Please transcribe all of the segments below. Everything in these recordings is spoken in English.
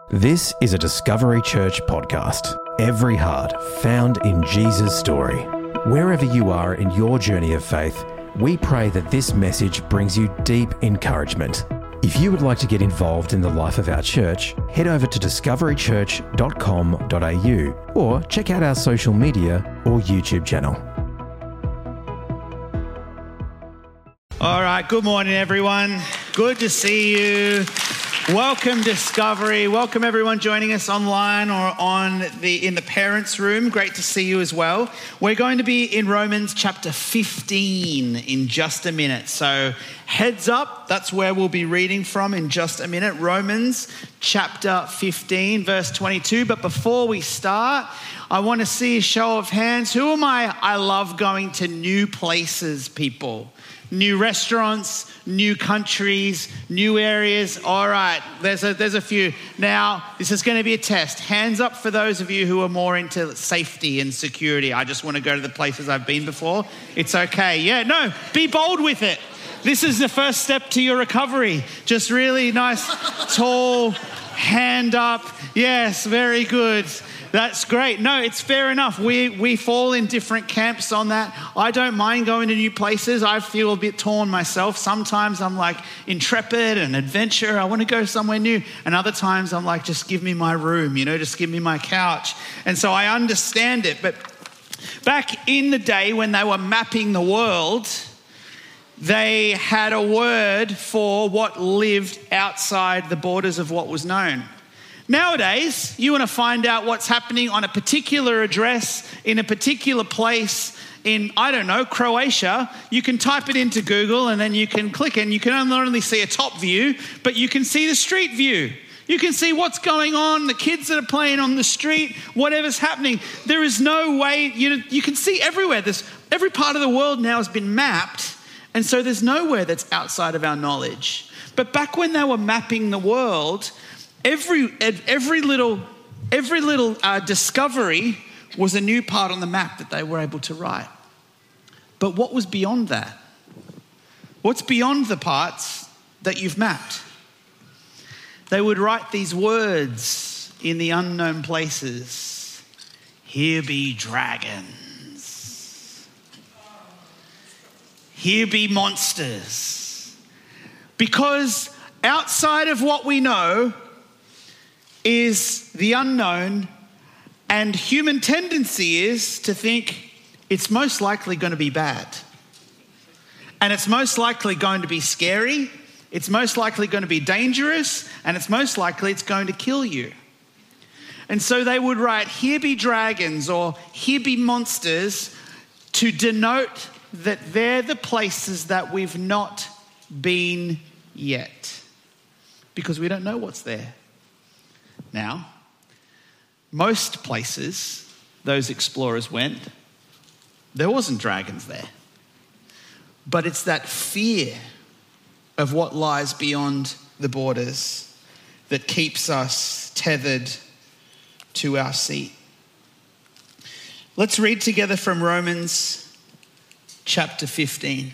This is a Discovery Church podcast. Every heart found in Jesus' story. Wherever you are in your journey of faith, we pray that this message brings you deep encouragement. If you would like to get involved in the life of our church, head over to discoverychurch.com.au or check out our social media or YouTube channel. All right, good morning, everyone. Good to see you. Welcome, Discovery. Welcome, everyone joining us online or in the parents' room. Great to see you as well. We're going to be in Romans chapter 15 in just a minute. So heads up, that's where we'll be reading from in just a minute. Romans chapter 15, verse 22. But before we start, I want to see a show of hands. Who am I love going to new places, people. New restaurants, new countries, new areas. All right, there's a few. Now, this is going to be a test. Hands up for those of you who are more into safety and security. I just want to go to the places I've been before. It's okay. Yeah, no, be bold with it. This is the first step to your recovery. Just really nice, tall, hand up. Yes, very good. That's great. No, it's fair enough. We fall in different camps on that. I don't mind going to new places. I feel a bit torn myself. Sometimes I'm like intrepid and adventure. I want to go somewhere new. And other times I'm like, just give me my room, just give me my couch. And so I understand it. But back in the day when they were mapping the world, they had a word for what lived outside the borders of what was known. Nowadays, you want to find out what's happening on a particular address in a particular place in, Croatia. You can type it into Google and then you can click and you can not only see a top view, but you can see the street view. You can see what's going on, the kids that are playing on the street, whatever's happening. There is no way, you can see everywhere. Every part of the world now has been mapped, and so there's nowhere that's outside of our knowledge. But back when they were mapping the world, every little discovery was a new part on the map that they were able to write. But what was beyond that? What's beyond the parts that you've mapped? They would write these words in the unknown places. Here be dragons. Here be monsters. Because outside of what we know is the unknown, and human tendency is to think it's most likely going to be bad. And it's most likely going to be scary, it's most likely going to be dangerous, and it's most likely it's going to kill you. And so they would write, here be dragons, or here be monsters, to denote that they're the places that we've not been yet. Because we don't know what's there. Now, most places those explorers went, there wasn't dragons there. But it's that fear of what lies beyond the borders that keeps us tethered to our seat. Let's read together from Romans chapter 15.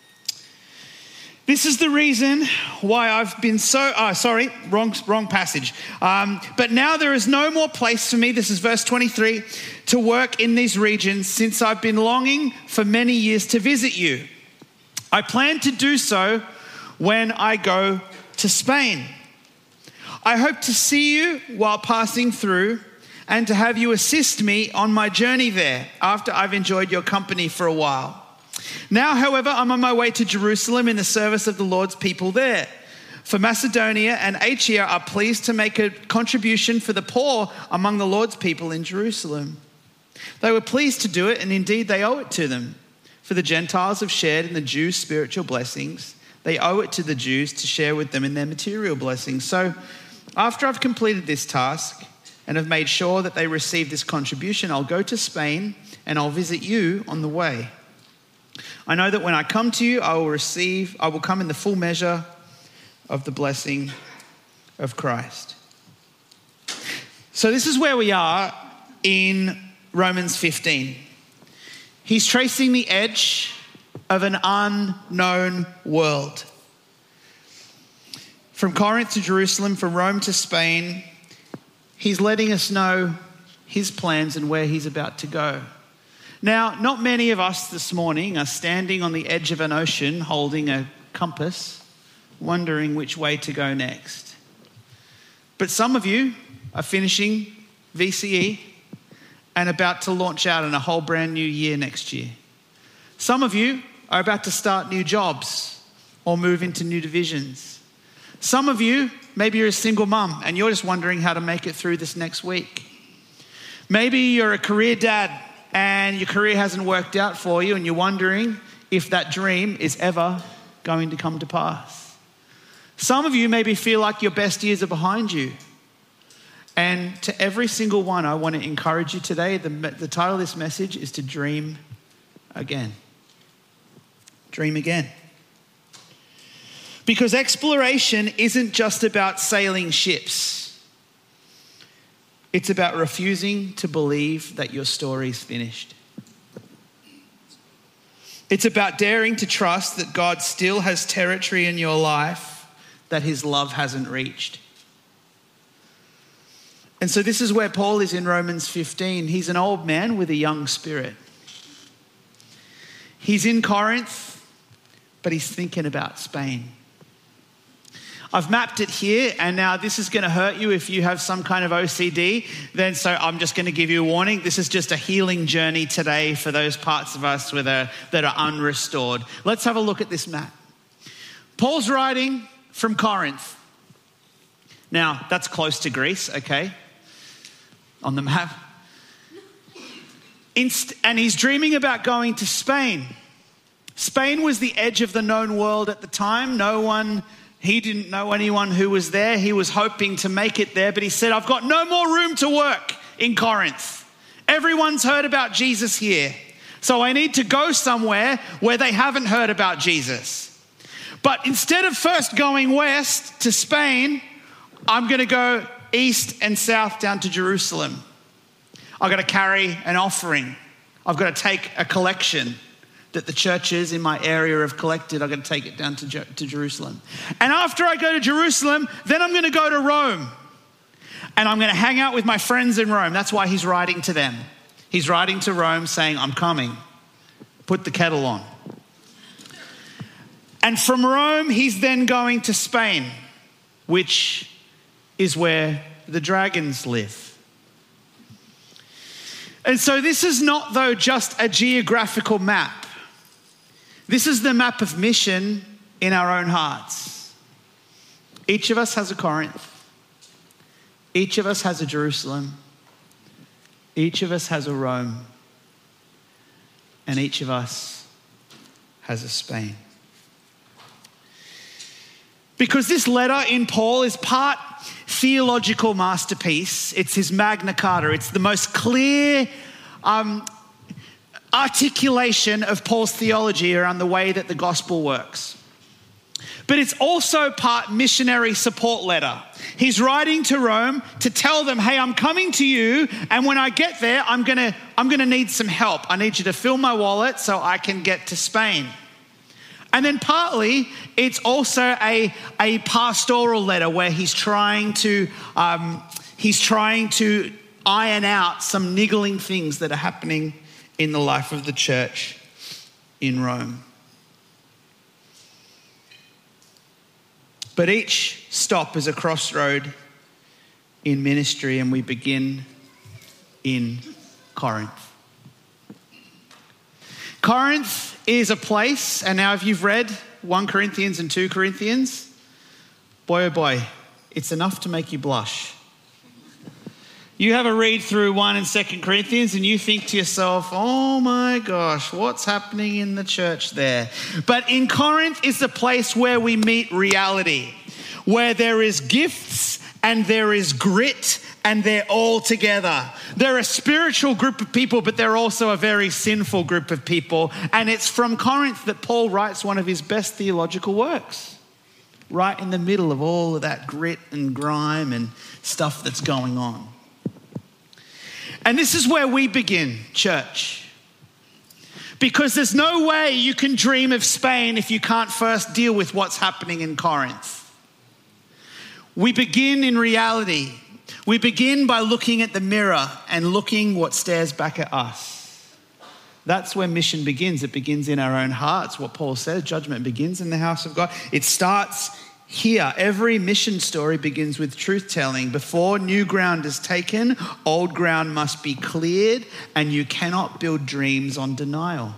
This is the reason why I've been wrong passage. But now there is no more place for me, this is verse 23, to work in these regions, since I've been longing for many years to visit you. I plan to do so when I go to Spain. I hope to see you while passing through and to have you assist me on my journey there after I've enjoyed your company for a while. Now, however, I'm on my way to Jerusalem in the service of the Lord's people there. For Macedonia and Achaia are pleased to make a contribution for the poor among the Lord's people in Jerusalem. They were pleased to do it, and indeed they owe it to them. For the Gentiles have shared in the Jews' spiritual blessings. They owe it to the Jews to share with them in their material blessings. So after I've completed this task and have made sure that they receive this contribution, I'll go to Spain and I'll visit you on the way. I know that when I come to you, I will come in the full measure of the blessing of Christ. So this is where we are in Romans 15. He's tracing the edge of an unknown world. From Corinth to Jerusalem, from Rome to Spain, he's letting us know his plans and where he's about to go. Now, not many of us this morning are standing on the edge of an ocean holding a compass, wondering which way to go next. But some of you are finishing VCE and about to launch out in a whole brand new year next year. Some of you are about to start new jobs or move into new divisions. Some of you, maybe you're a single mum and you're just wondering how to make it through this next week. Maybe you're a career dad and your career hasn't worked out for you and you're wondering if that dream is ever going to come to pass. Some of you maybe feel like your best years are behind you. And to every single one, I want to encourage you today. The title of this message is to dream again. Dream again. Because exploration isn't just about sailing ships. It's about refusing to believe that your story's finished. It's about daring to trust that God still has territory in your life that his love hasn't reached. And so this is where Paul is in Romans 15. He's an old man with a young spirit. He's in Corinth, but he's thinking about Spain. I've mapped it here, and now this is going to hurt you if you have some kind of OCD. So I'm just going to give you a warning. This is just a healing journey today for those parts of us that are unrestored. Let's have a look at this map. Paul's writing from Corinth. Now, that's close to Greece, okay, on the map. And he's dreaming about going to Spain. Spain was the edge of the known world at the time. He didn't know anyone who was there. He was hoping to make it there, but he said, I've got no more room to work in Corinth. Everyone's heard about Jesus here. So I need to go somewhere where they haven't heard about Jesus. But instead of first going west to Spain, I'm going to go east and south down to Jerusalem. I've got to carry an offering. I've got to take a collection that the churches in my area have collected. I've got to take it down to Jerusalem. And after I go to Jerusalem, then I'm going to go to Rome. And I'm going to hang out with my friends in Rome. That's why he's writing to them. He's writing to Rome saying, I'm coming. Put the kettle on. And from Rome, he's then going to Spain, which is where the dragons live. And so this is not, though, just a geographical map. This is the map of mission in our own hearts. Each of us has a Corinth. Each of us has a Jerusalem. Each of us has a Rome. And each of us has a Spain. Because this letter in Paul is part theological masterpiece. It's his Magna Carta. It's the most clear articulation of Paul's theology around the way that the gospel works. But it's also part missionary support letter. He's writing to Rome to tell them, hey, I'm coming to you, and when I get there, I'm gonna need some help. I need you to fill my wallet so I can get to Spain. And then partly, it's also a pastoral letter where he's trying to iron out some niggling things that are happening in the life of the church in Rome. But each stop is a crossroad in ministry, and we begin in Corinth. Corinth is a place, and now if you've read 1 Corinthians and 2 Corinthians, boy oh boy, it's enough to make you blush. You have a read through 1 and 2 Corinthians and you think to yourself, oh my gosh, what's happening in the church there? But in Corinth is the place where we meet reality, where there is gifts and there is grit and they're all together. They're a spiritual group of people, but they're also a very sinful group of people. And it's from Corinth that Paul writes one of his best theological works, right in the middle of all of that grit and grime and stuff that's going on. And this is where we begin, church. Because there's no way you can dream of Spain if you can't first deal with what's happening in Corinth. We begin in reality. We begin by looking at the mirror and looking what stares back at us. That's where mission begins. It begins in our own hearts. What Paul says, judgment begins in the house of God. It starts here. Every mission story begins with truth-telling. Before new ground is taken, old ground must be cleared, and you cannot build dreams on denial.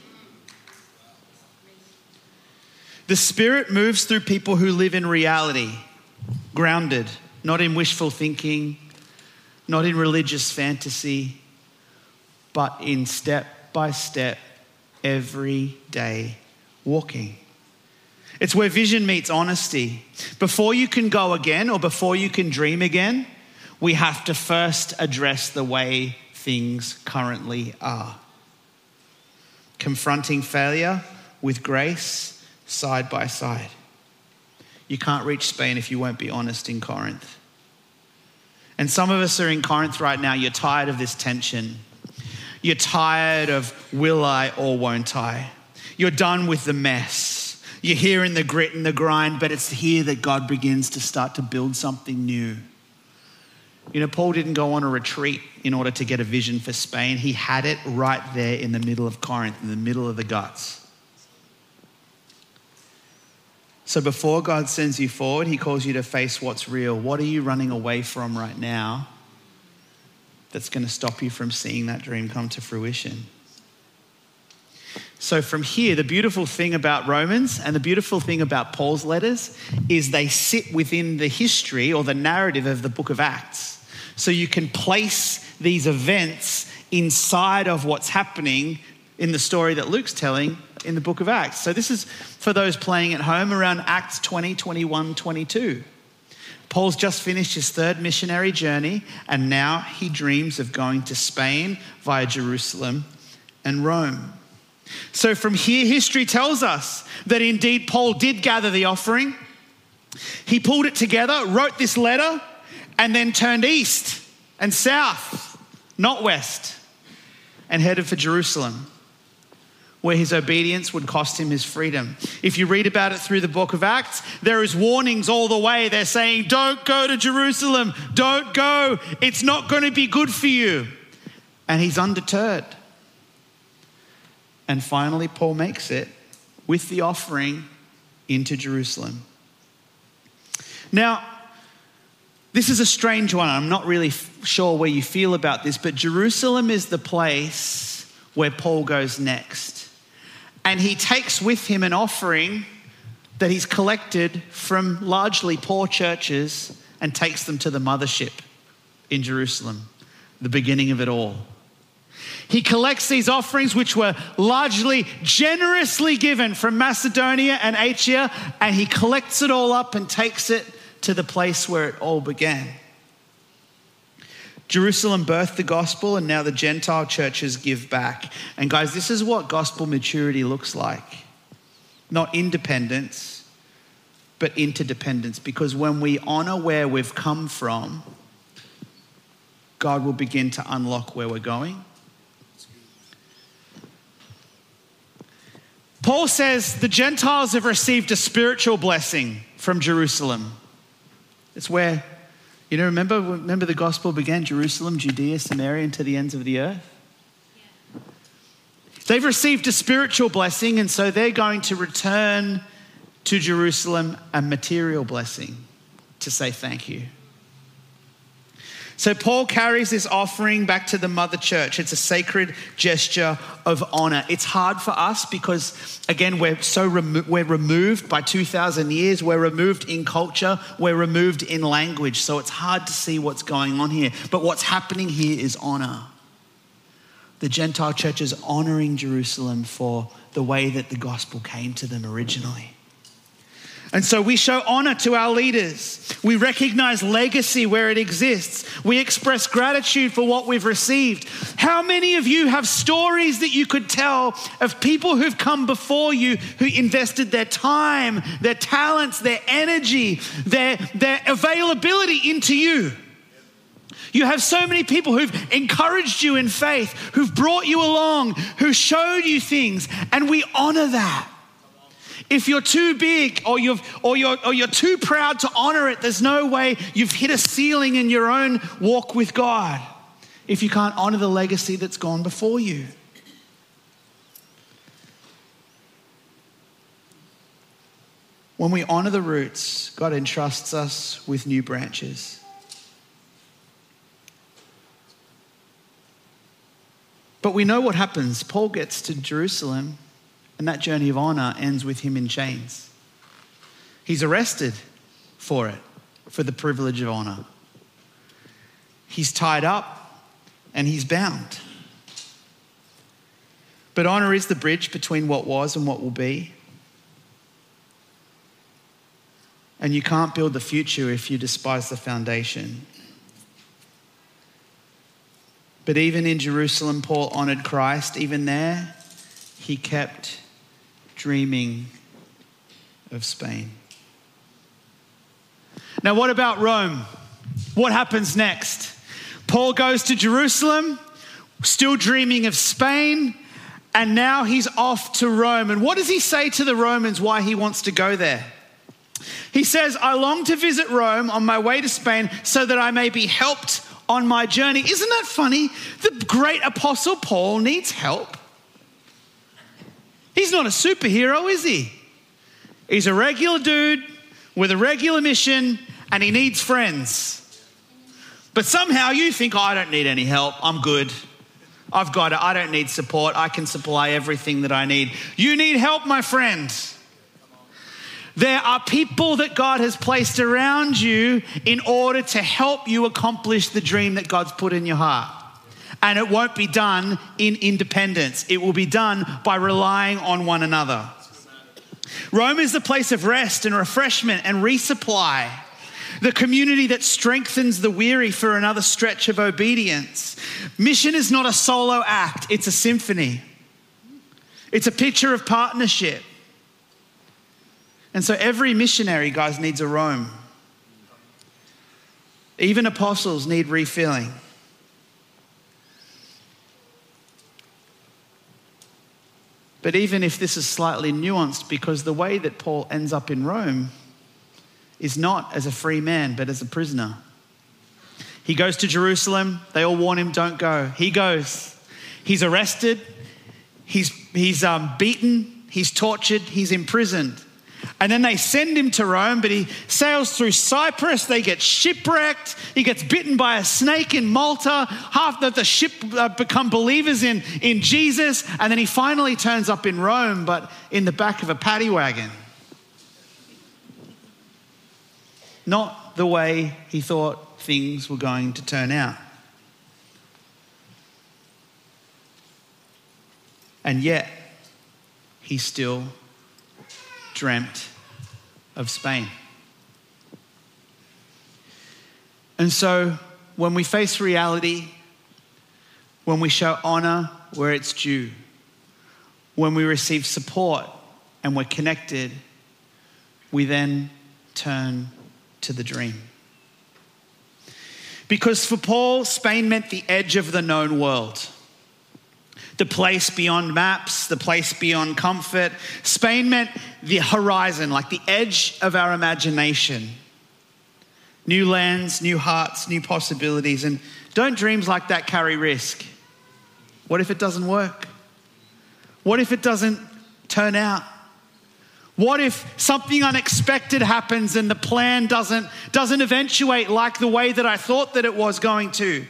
The Spirit moves through people who live in reality, grounded, not in wishful thinking, not in religious fantasy, but in step-by-step, everyday walking. It's where vision meets honesty. Before you can go again or before you can dream again, we have to first address the way things currently are. Confronting failure with grace side by side. You can't reach Spain if you won't be honest in Corinth. And some of us are in Corinth right now. You're tired of this tension. You're tired of will I or won't I? You're done with the mess. You're here in the grit and the grind, but it's here that God begins to start to build something new. You know, Paul didn't go on a retreat in order to get a vision for Spain. He had it right there in the middle of Corinth, in the middle of the guts. So before God sends you forward, he calls you to face what's real. What are you running away from right now that's going to stop you from seeing that dream come to fruition? So from here, the beautiful thing about Romans and the beautiful thing about Paul's letters is they sit within the history or the narrative of the book of Acts. So you can place these events inside of what's happening in the story that Luke's telling in the book of Acts. So this is for those playing at home around Acts 20, 21, 22. Paul's just finished his third missionary journey, and now he dreams of going to Spain via Jerusalem and Rome. So from here, history tells us that indeed Paul did gather the offering. He pulled it together, wrote this letter, and then turned east and south, not west, and headed for Jerusalem, where his obedience would cost him his freedom. If you read about it through the book of Acts, there is warnings all the way. They're saying, don't go to Jerusalem. Don't go. It's not going to be good for you. And he's undeterred. And finally, Paul makes it with the offering into Jerusalem. Now, this is a strange one. I'm not really sure where you feel about this, but Jerusalem is the place where Paul goes next. And he takes with him an offering that he's collected from largely poor churches and takes them to the mothership in Jerusalem, the beginning of it all. He collects these offerings which were largely generously given from Macedonia and Achaia, and he collects it all up and takes it to the place where it all began. Jerusalem birthed the gospel, and now the Gentile churches give back. And guys, this is what gospel maturity looks like. Not independence, but interdependence. Because when we honor where we've come from, God will begin to unlock where we're going. Paul says the Gentiles have received a spiritual blessing from Jerusalem. It's where, you know, remember the gospel began, Jerusalem, Judea, Samaria, and to the ends of the earth? Yeah. They've received a spiritual blessing, and so they're going to return to Jerusalem a material blessing to say thank you. So Paul carries this offering back to the mother church. It's a sacred gesture of honor. It's hard for us because, again, we're removed by 2,000 years. We're removed in culture. We're removed in language. So it's hard to see what's going on here. But what's happening here is honor. The Gentile church is honoring Jerusalem for the way that the gospel came to them originally. And so we show honor to our leaders. We recognize legacy where it exists. We express gratitude for what we've received. How many of you have stories that you could tell of people who've come before you who invested their time, their talents, their energy, their availability into you? You have so many people who've encouraged you in faith, who've brought you along, who showed you things, and we honor that. If you're too big or you're too proud to honor it, there's no way you've hit a ceiling in your own walk with God if you can't honor the legacy that's gone before you. When we honor the roots, God entrusts us with new branches. But we know what happens. Paul gets to Jerusalem, and that journey of honor ends with him in chains. He's arrested for it, for the privilege of honor. He's tied up and he's bound. But honor is the bridge between what was and what will be. And you can't build the future if you despise the foundation. But even in Jerusalem, Paul honored Christ. Even there, he kept dreaming of Spain. Now, what about Rome? What happens next? Paul goes to Jerusalem, still dreaming of Spain, and now he's off to Rome. And what does he say to the Romans why he wants to go there? He says, I long to visit Rome on my way to Spain so that I may be helped on my journey. Isn't that funny? The great apostle Paul needs help. He's not a superhero, is he? He's a regular dude with a regular mission and he needs friends. But somehow you think, I don't need any help. I'm good. I've got it. I don't need support. I can supply everything that I need. You need help, my friend. There are people that God has placed around you in order to help you accomplish the dream that God's put in your heart. And it won't be done in independence. It will be done by relying on one another. Rome is the place of rest and refreshment and resupply. The community that strengthens the weary for another stretch of obedience. Mission is not a solo act, it's a symphony. It's a picture of partnership. And so every missionary, guys, needs a Rome. Even apostles need refilling. But even if this is slightly nuanced, because the way that Paul ends up in Rome is not as a free man, but as a prisoner. He goes to Jerusalem. They all warn him, don't go. He goes. He's arrested. He's beaten. He's tortured. He's imprisoned. And then they send him to Rome, but he sails through Cyprus. They get shipwrecked. He gets bitten by a snake in Malta. Half of the ship become believers in Jesus. And then he finally turns up in Rome, but in the back of a paddy wagon. Not the way he thought things were going to turn out. And yet, he still dreamt of Spain. And so when we face reality, when we show honor where it's due, when we receive support and we're connected, we then turn to the dream. Because for Paul, Spain meant the edge of the known world. The place beyond maps, the place beyond comfort. Spain meant the horizon, like the edge of our imagination. New lands, new hearts, new possibilities. And don't dreams like that carry risk? What if it doesn't work? What if it doesn't turn out? What if something unexpected happens and the plan doesn't eventuate like the way that I thought that it was going to?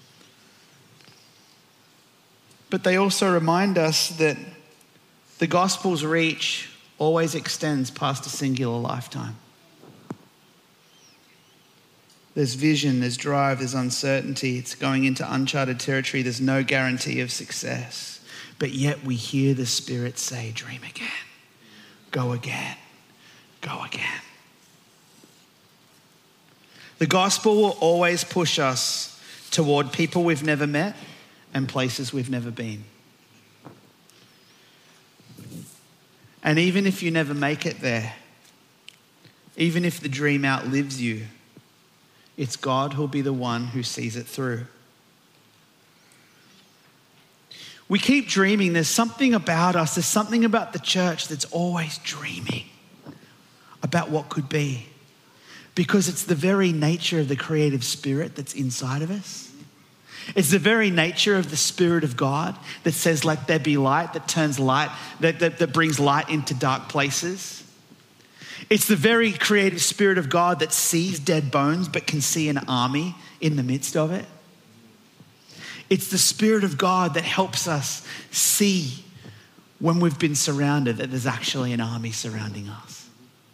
But they also remind us that the gospel's reach always extends past a singular lifetime. There's vision, there's drive, there's uncertainty. It's going into uncharted territory. There's no guarantee of success. But yet we hear the Spirit say, dream again, go again, go again. The gospel will always push us toward people we've never met and places we've never been. And even if you never make it there, even if the dream outlives you, it's God who'll be the one who sees it through. We keep dreaming. There's something about us, there's something about the church that's always dreaming about what could be. Because it's the very nature of the creative spirit that's inside of us. It's the very nature of the Spirit of God that says, let there be light, that turns light, that brings light into dark places. It's the very creative Spirit of God that sees dead bones but can see an army in the midst of it. It's the Spirit of God that helps us see when we've been surrounded that there's actually an army surrounding us.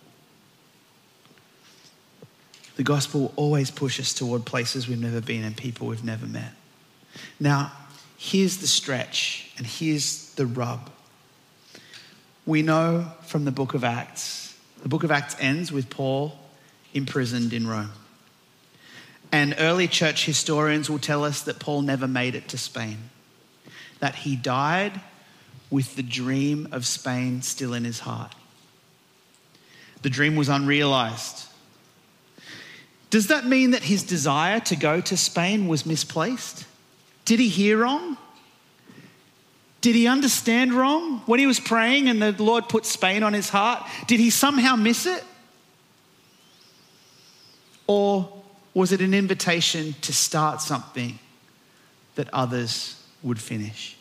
The gospel will always push us toward places we've never been and people we've never met. Now, here's the stretch and here's the rub. We know from the book of Acts, the book of Acts ends with Paul imprisoned in Rome. And early church historians will tell us that Paul never made it to Spain, that he died with the dream of Spain still in his heart. The dream was unrealized. Does that mean that his desire to go to Spain was misplaced? Did he hear wrong? Did he understand wrong? When he was praying and the Lord put Spain on his heart, did he somehow miss it? Or was it an invitation to start something that others would finish?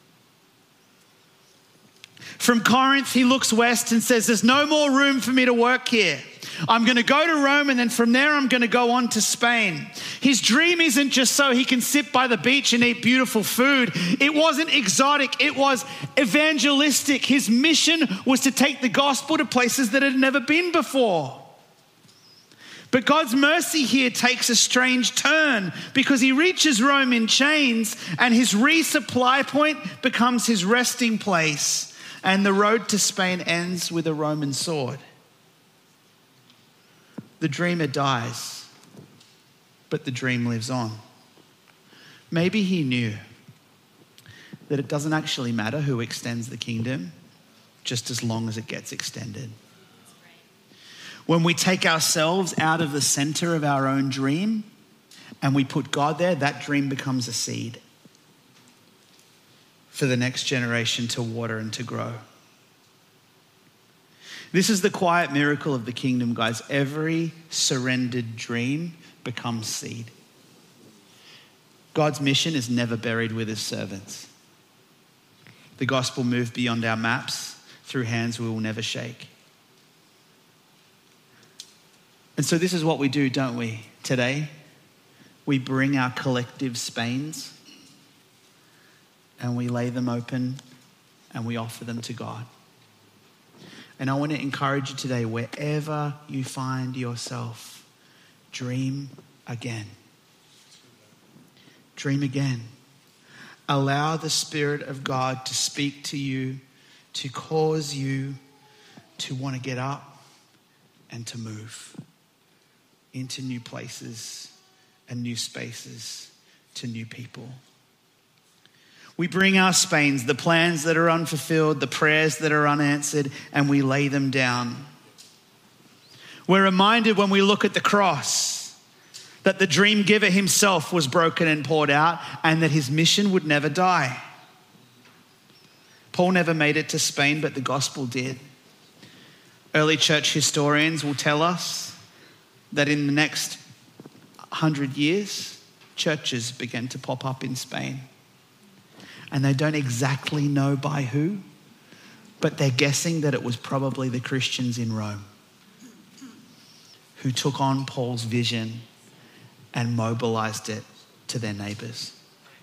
From Corinth, he looks west and says, there's no more room for me to work here. I'm going to go to Rome and then from there I'm going to go on to Spain. His dream isn't just so he can sit by the beach and eat beautiful food. It wasn't exotic. It was evangelistic. His mission was to take the gospel to places that had never been before. But God's mercy here takes a strange turn because he reaches Rome in chains and his resupply point becomes his resting place. And the road to Spain ends with a Roman sword. The dreamer dies, but the dream lives on. Maybe he knew that it doesn't actually matter who extends the kingdom, just as long as it gets extended. When we take ourselves out of the center of our own dream and we put God there, that dream becomes a seed for the next generation to water and to grow. This is the quiet miracle of the kingdom, guys. Every surrendered dream becomes seed. God's mission is never buried with his servants. The gospel moved beyond our maps through hands we will never shake. And so this is what we do, don't we? Today, we bring our collective Spains and we lay them open and we offer them to God. And I want to encourage you today, wherever you find yourself, dream again. Dream again. Allow the Spirit of God to speak to you, to cause you to want to get up and to move into new places and new spaces to new people. We bring our Spains, the plans that are unfulfilled, the prayers that are unanswered, and we lay them down. We're reminded when we look at the cross that the dream giver himself was broken and poured out and that his mission would never die. Paul never made it to Spain, but the gospel did. Early church historians will tell us that in the next 100 years, churches began to pop up in Spain. And they don't exactly know by who, but they're guessing that it was probably the Christians in Rome who took on Paul's vision and mobilized it to their neighbors.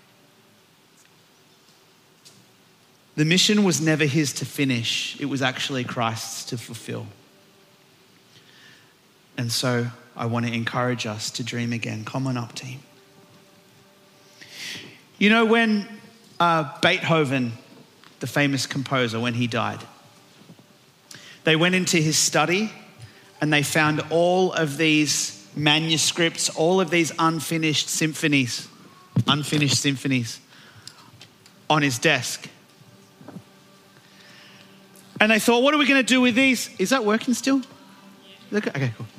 The mission was never his to finish. It was actually Christ's to fulfill. And so I want to encourage us to dream again. Come on up, team. You know, when Beethoven, the famous composer, when he died, they went into his study and they found all of these manuscripts, all of these unfinished symphonies on his desk. And they thought, what are we going to do with these? Is that working still? Okay, cool.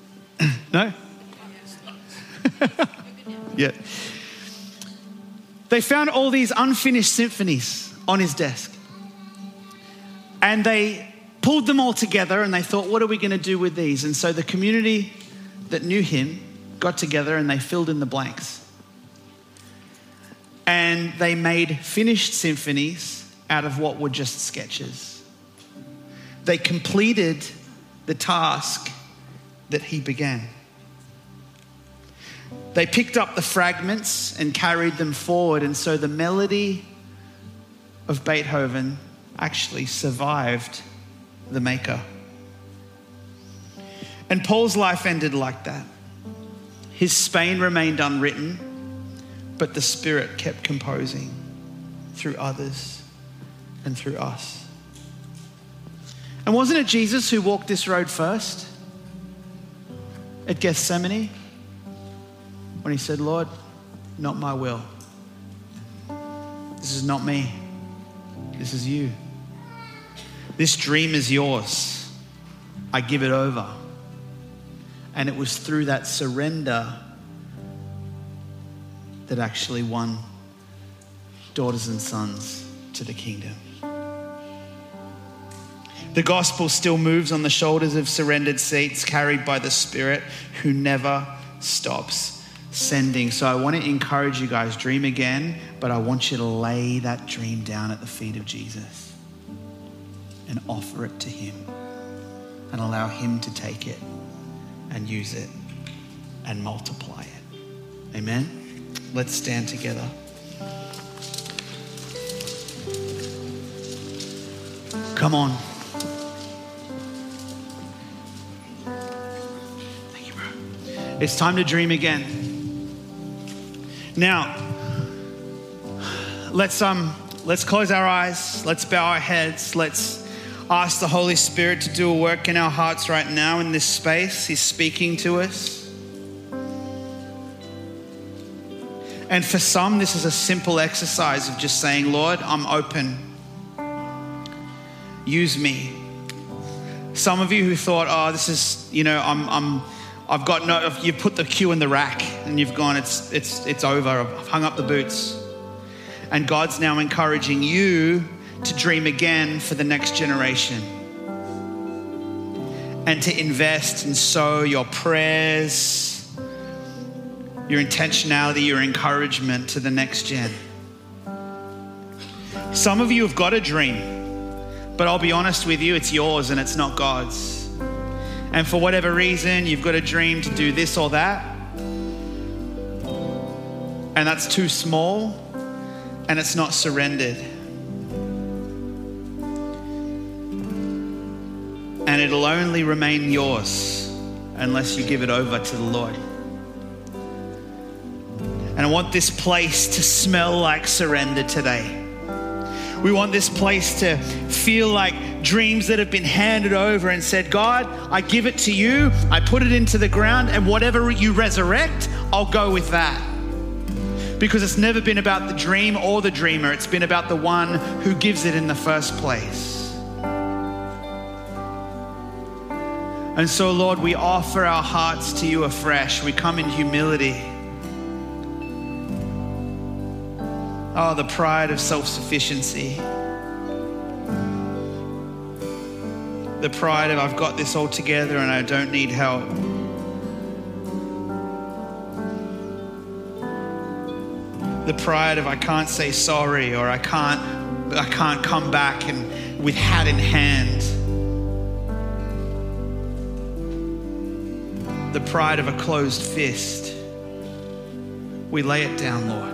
No? Yeah. they found all these unfinished symphonies on his desk. And they pulled them all together and they thought, what are we going to do with these? And so the community that knew him got together and they filled in the blanks. And they made finished symphonies out of what were just sketches. They completed the task that he began. They picked up the fragments and carried them forward, and so the melody of Beethoven actually survived the maker. And Paul's life ended like that. His Spain remained unwritten, but the Spirit kept composing through others and through us. And wasn't it Jesus who walked this road first at Gethsemane? When he said, Lord, not my will. This is not me. This is you. This dream is yours. I give it over. And it was through that surrender that actually won daughters and sons to the kingdom. The gospel still moves on the shoulders of surrendered seats carried by the Spirit who never stops sending. So I want to encourage you guys, dream again, but I want you to lay that dream down at the feet of Jesus and offer it to him and allow him to take it and use it and multiply it. Amen? Let's stand together. Come on. Thank you, bro. It's time to dream again. Now, let's close our eyes. Let's bow our heads. Let's ask the Holy Spirit to do a work in our hearts right now in this space. He's speaking to us. And for some, this is a simple exercise of just saying, Lord, I'm open. Use me. Some of you who thought, oh, this is, I've got no, you've put the cue in the rack and you've gone, it's over. I've hung up the boots. And God's now encouraging you to dream again for the next generation and to invest and sow your prayers, your intentionality, your encouragement to the next gen. Some of you have got a dream, but I'll be honest with you, it's yours and it's not God's. And for whatever reason, you've got a dream to do this or that, and that's too small and it's not surrendered. And it'll only remain yours unless you give it over to the Lord. And I want this place to smell like surrender today. We want this place to feel like dreams that have been handed over and said, God, I give it to you. I put it into the ground, and whatever you resurrect, I'll go with that. Because it's never been about the dream or the dreamer. It's been about the one who gives it in the first place. And so, Lord, we offer our hearts to you afresh. We come in humility. Oh, the pride of self-sufficiency. The pride of I've got this all together and I don't need help. The pride of I can't say sorry, or I can't come back and with hat in hand. The pride of a closed fist. We lay it down, Lord.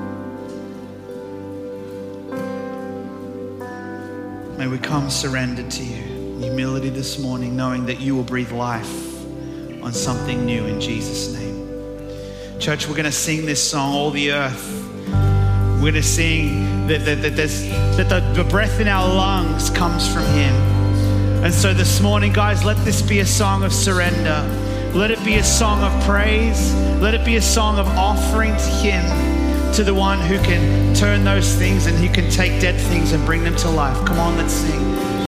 May we come surrendered to you in humility this morning, knowing that you will breathe life on something new in Jesus' name. Church, we're going to sing this song, All the Earth. We're going to sing that the breath in our lungs comes from him. And so this morning, guys, let this be a song of surrender. Let it be a song of praise. Let it be a song of offering to him, to the one who can turn those things and who can take dead things and bring them to life. Come on, let's sing.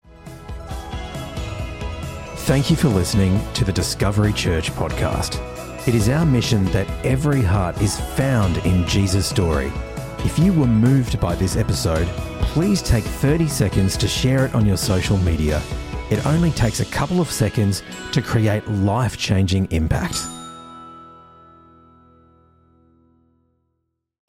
Thank you for listening to the Discovery Church podcast. It is our mission that every heart is found in Jesus' story. If you were moved by this episode, please take 30 seconds to share it on your social media. It only takes a couple of seconds to create life-changing impact.